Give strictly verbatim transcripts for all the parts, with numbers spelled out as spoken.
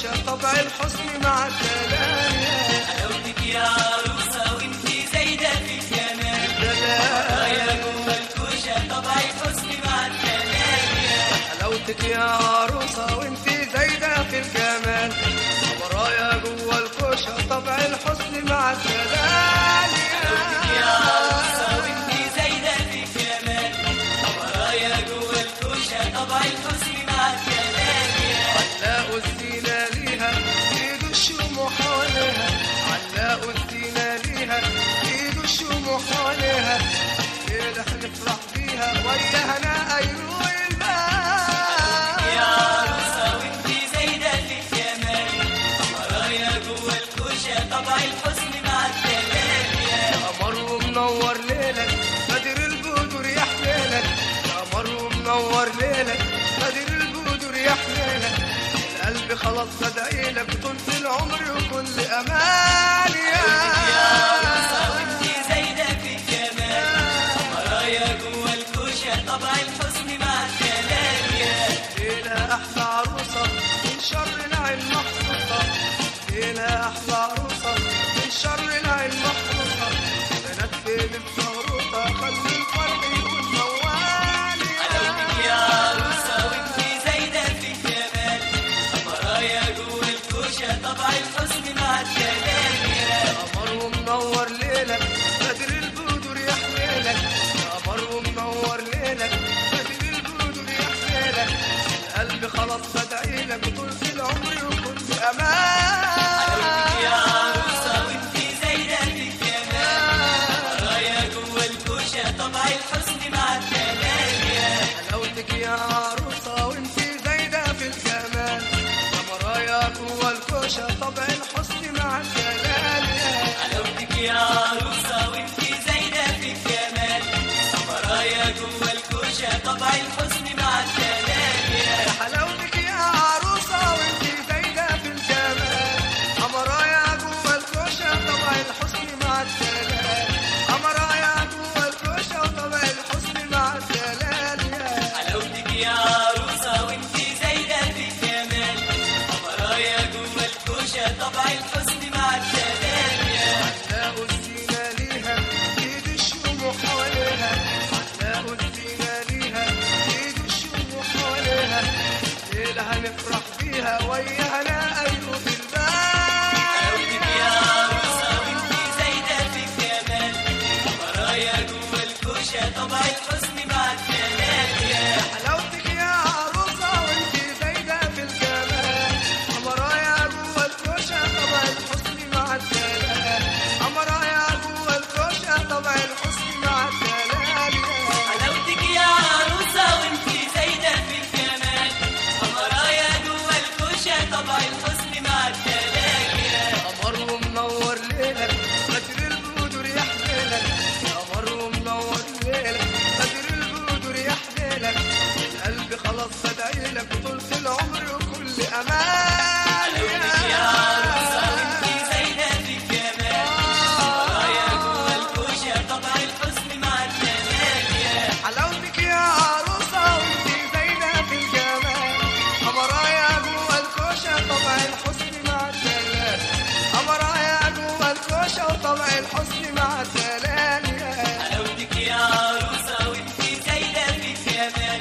الكوشة طبع الحسن مع الدلال. حلاوتك يا عروسة وانتي زايدة في الجمال، مرايا جوه الكوشة طبع الحسن مع الدلال. حلاوتك يا عروسة وانتي زايدة في الجمال، مرايا جوه الكوشة طبع الحسن مع الدلال. حلاوتك يا عروسة وانتي زايدة في الجمال، مرايا جوه الكوشة طبع الحسن مع الدلال. علاقوا الزينة ليها ايدوا الشموع حواليها، علاقوا الزينة ليها ايدوا الشموع حواليها، الليلة هنفرح بيها وياها انا ايروق البال. يا عروسة وانتي زايدة في الجمال، مرايا جوه الكوشة طبع الحسن مع الدلال. يا قمر ومنور ليلك بدر البدور يا حليلك، يا قمر ومنور ليلك بدر البدور يا حليلك، القلب خلاص بدعيلك طول العمر وكل امان. يا عروسة وانتي زايدة في الجمال، مرايا جوه الكوشة طبع الحسن مع الدلال. ليلة احلى عروسة من شر العين محروسة، ليلة احلى عروسة من شر العين محروسة، بنات في الزهروطة خلي الفرح يكون موال. حلاوتك يا عروسة وانتي زايدة في الجمال، مرايا جوه الكوشة طبع الحسن مع الدلال. يا قمر ومنور ليلك بدر البدور يا حليلك، يا قمر ومنور ليلك بدر البدور يا حليلك، القلب خلاص بدعيلك طول العمر وكل امان. حلاوتك يا عروسة وانتي زايدة في الجمال، مرايا جوه الكوشة طبع الحسن مع الدلال. حلاوتك يا عروسة وانتي زايدة في الجمال، يا مرايا جوه الكوشة طبع الحسن مع الدلال. حلاوتك يا عروسة وانتي زايدة في الجمال، مرايا جوه الكوشة طبع الحسن مع الدلال. حلاوتك يا عروسة وانتي زايدة في الجمال، مرايا جوه الكوشة طبع الحسن مع الدلال، مرايا جوه الكوشة طبع الحسن مع الدلال. حلاوتك يا عروسة وانتي زايدة في الجمال، مرايا جوه الكوشة طبع الحسن مع الدلال. علاقوا الزينة ليها ايد الشموع حواليها، علاقوا الزينة ليها ايد الشموع حواليها، الليلة هنفرح بيها وياها انا ايروق البال. حلاوتك يا عروسة وانتي زايدة في الجمال، مرايا جوه الكوشة طبع الحسن مع الدلال. حلاوتك يا عروسة وانتي زايدة في الجمال، مرايا جوه الكوشة طبع الحسن مع الدلال، مرايا جوه الكوشة طبع الحسن مع الدلال. حلاوتك يا عروسة وانتي زايدة في الجمال، مرايا جوه الكوشة طبع الحسن مع الدلال. قمر ومنور ليلك بدر البدور يا حليلك، يا قمر ومنور ليلك بدر البدور يا حليلك، القلب خلاص بدعيلك طول العمر وكل امان. حلاوتك يا عروسة وانتي زايدة في الجمال، مرايا جوه الكوشة طبع الحسن مع الدلال. حلاوتك يا عروسة وانتي زايدة في الجمال، مرايا جوه الكوشة طبع الحسن مع الدلال، مرايا جوه الكوشة وطبع الحسن مع الدلال. حلاوتك يا عروسة وانتي زايدة في الجمال،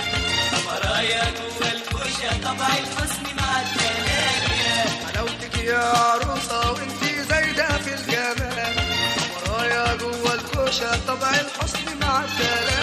مرايا جوه الكوشة طبع الحسن مع الدلال. حلاوتك يا عروسة وانتي زايدة في الجمال، مرايا جوه الكوشة طبع الحسن مع الدلال.